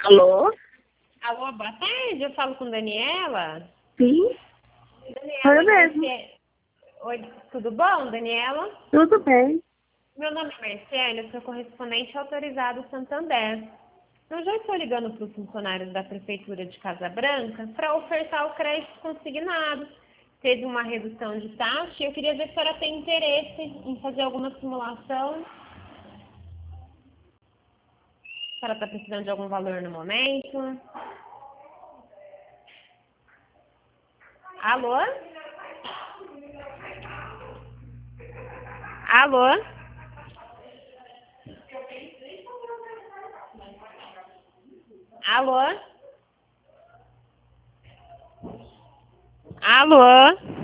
Alô? Alô, boa tarde, eu falo com Daniela. Sim? Daniela, Eu mesmo. Oi, tudo bom, Daniela? Tudo bem. Meu nome é Marcela, eu sou correspondente autorizado Santander. Eu já estou ligando para os funcionários da Prefeitura de Casa Branca para ofertar o crédito consignado. Teve uma redução de taxa e eu queria ver se a senhora tem interesse em fazer alguma simulação. A senhora está precisando de algum valor no momento? Alô? Alô? Alô? Alô?